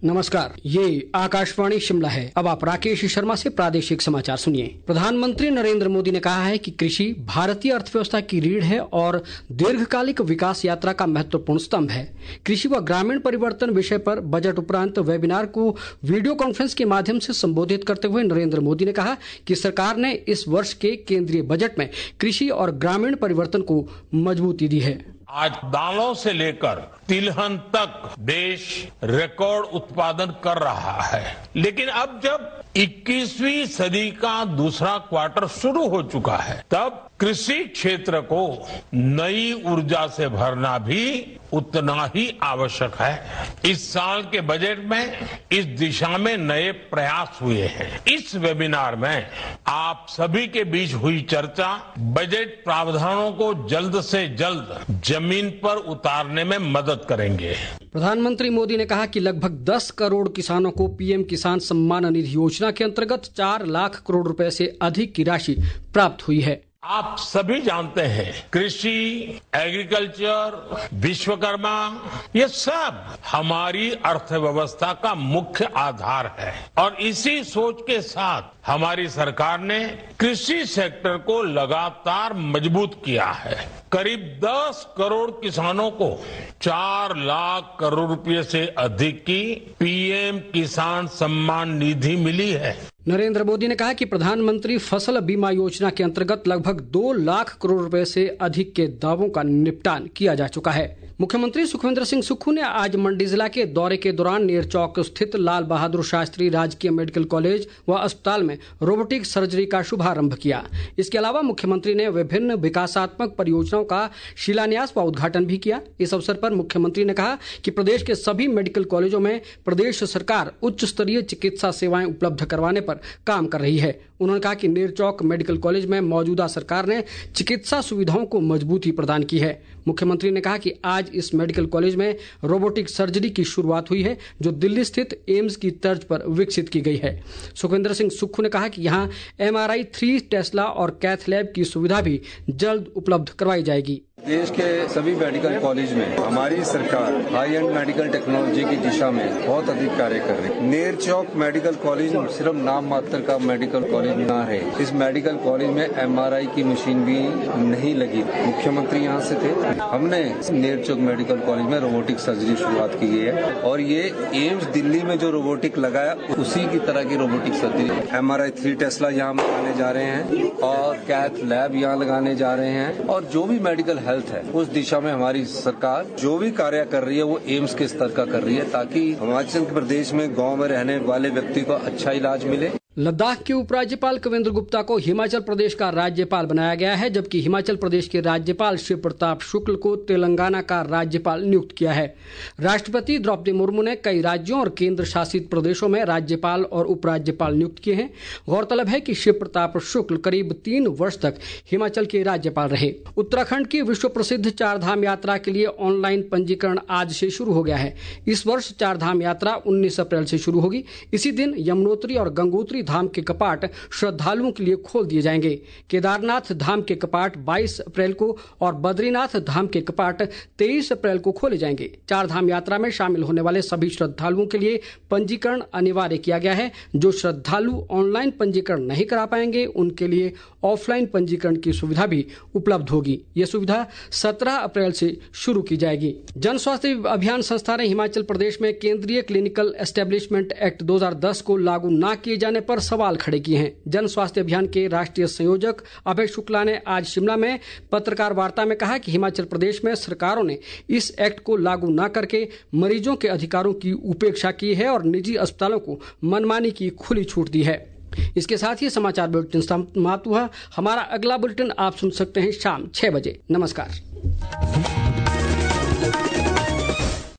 नमस्कार, ये आकाशवाणी शिमला है। अब आप राकेश शर्मा से प्रादेशिक समाचार सुनिए। प्रधानमंत्री नरेंद्र मोदी ने कहा है कि कृषि भारतीय अर्थव्यवस्था की रीढ़ है और दीर्घकालिक विकास यात्रा का महत्वपूर्ण स्तंभ है। कृषि व ग्रामीण परिवर्तन विषय पर बजट उपरांत वेबिनार को वीडियो कॉन्फ्रेंस के माध्यम से संबोधित करते हुए नरेंद्र मोदी ने कहा कि सरकार ने इस वर्ष के केंद्रीय बजट में कृषि और ग्रामीण परिवर्तन को मजबूती दी है। आज दालों से लेकर तिलहन तक देश रिकॉर्ड उत्पादन कर रहा है, लेकिन अब जब 21वीं सदी का दूसरा क्वार्टर शुरू हो चुका है, तब कृषि क्षेत्र को नई ऊर्जा से भरना भी उतना ही आवश्यक है। इस साल के बजट में इस दिशा में नए प्रयास हुए हैं। इस वेबिनार में आप सभी के बीच हुई चर्चा बजट प्रावधानों को जल्द से जल्द जमीन पर उतारने में मदद करेंगे। प्रधानमंत्री मोदी ने कहा कि लगभग 10 करोड़ किसानों को पीएम किसान सम्मान निधि योजना के अंतर्गत 4 लाख करोड़ रुपए से अधिक की राशि प्राप्त हुई है। आप सभी जानते हैं, कृषि, एग्रीकल्चर, विश्वकर्मा, ये सब हमारी अर्थव्यवस्था का मुख्य आधार है और इसी सोच के साथ हमारी सरकार ने कृषि सेक्टर को लगातार मजबूत किया है। करीब 10 करोड़ किसानों को 4 लाख करोड़ रुपए से अधिक की पीएम किसान सम्मान निधि मिली है। नरेंद्र मोदी ने कहा कि प्रधानमंत्री फसल बीमा योजना के अंतर्गत लगभग 2 लाख करोड़ रुपए से अधिक के दावों का निपटान किया जा चुका है। मुख्यमंत्री सुखविंदर सिंह सुक्खू ने आज मंडी जिला के दौरे के दौरान नेरचौक स्थित लाल बहादुर शास्त्री राजकीय मेडिकल कॉलेज व अस्पताल में रोबोटिक सर्जरी का शुभारंभ किया। इसके अलावा मुख्यमंत्री ने विभिन्न विकासात्मक परियोजनाओं का शिलान्यास व उद्घाटन भी किया। इस अवसर पर मुख्यमंत्री ने कहा कि प्रदेश के सभी मेडिकल कॉलेजों में प्रदेश सरकार उच्च स्तरीय चिकित्सा सेवाएं उपलब्ध करवाने पर काम कर रही है। उन्होंने कहा कि नेरचौक मेडिकल कॉलेज में मौजूदा सरकार ने चिकित्सा सुविधाओं को मजबूती प्रदान की है। मुख्यमंत्री ने कहा कि आज इस मेडिकल कॉलेज में रोबोटिक सर्जरी की शुरुआत हुई है, जो दिल्ली स्थित एम्स की तर्ज पर विकसित की गई है। सुखविंदर सिंह सुक्खू ने कहा कि यहाँ MRI 3 टेस्ला और कैथ लैब की सुविधा भी जल्द उपलब्ध करवाई जाएगी। देश के सभी मेडिकल कॉलेज में हमारी सरकार हाई एंड मेडिकल टेक्नोलॉजी की दिशा में बहुत अधिक कार्य कर रही है। नेरचौक मेडिकल कॉलेज सिर्फ नाम मात्र का मेडिकल कॉलेज ना है। इस मेडिकल कॉलेज में MRI की मशीन भी नहीं लगी। मुख्यमंत्री यहाँ से थे। हमने नेरचौक मेडिकल कॉलेज में रोबोटिक सर्जरी शुरुआत की है और ये एम्स दिल्ली में जो रोबोटिक लगाया उसी की तरह की रोबोटिक सर्जरी MRI 3 टेस्ला यहाँ लगाने जा रहे हैं और कैथ लैब यहाँ लगाने जा रहे हैं और जो भी मेडिकल हेल्थ है उस दिशा में हमारी सरकार जो भी कार्य कर रही है वो एम्स के स्तर का कर रही है, ताकि हिमाचल प्रदेश में गांव में रहने वाले व्यक्ति को अच्छा इलाज मिले। लद्दाख के उपराज्यपाल कवेंद्र गुप्ता को हिमाचल प्रदेश का राज्यपाल बनाया गया है, जबकि हिमाचल प्रदेश के राज्यपाल शिव प्रताप शुक्ल को तेलंगाना का राज्यपाल नियुक्त किया है। राष्ट्रपति द्रौपदी मुर्मू ने कई राज्यों और केंद्र शासित प्रदेशों में राज्यपाल और उपराज्यपाल नियुक्त किए हैं। गौरतलब है कि शिव प्रताप शुक्ल करीब 3 वर्ष तक हिमाचल के राज्यपाल रहे। उत्तराखंड की विश्व प्रसिद्ध चारधाम यात्रा के लिए ऑनलाइन पंजीकरण आज से शुरू हो गया है। इस वर्ष चारधाम यात्रा 19 अप्रैल से शुरू होगी। इसी दिन यमुनोत्री और गंगोत्री धाम के कपाट श्रद्धालुओं के लिए खोल दिए जाएंगे। केदारनाथ धाम के कपाट 22 अप्रैल को और बद्रीनाथ धाम के कपाट 23 अप्रैल को खोले जाएंगे। चारधाम यात्रा में शामिल होने वाले सभी श्रद्धालुओं के लिए पंजीकरण अनिवार्य किया गया है। जो श्रद्धालु ऑनलाइन पंजीकरण नहीं करा पाएंगे उनके लिए ऑफलाइन पंजीकरण की सुविधा भी उपलब्ध होगी। ये सुविधा 17 अप्रैल से शुरू की जाएगी। जन स्वास्थ्य अभियान संस्था ने हिमाचल प्रदेश में केंद्रीय क्लिनिकल एस्टेब्लिशमेंट एक्ट 2010 को लागू न किए जाने पर सवाल खड़े किए हैं। जन स्वास्थ्य अभियान के राष्ट्रीय संयोजक अभय शुक्ला ने आज शिमला में पत्रकार वार्ता में कहा कि हिमाचल प्रदेश में सरकारों ने इस एक्ट को लागू न करके मरीजों के अधिकारों की उपेक्षा की है और निजी अस्पतालों को मनमानी की खुली छूट दी है। इसके साथ ही समाचार बुलेटिन समाप्त हुआ। हमारा अगला बुलेटिन आप सुन सकते हैं शाम 6 बजे। नमस्कार।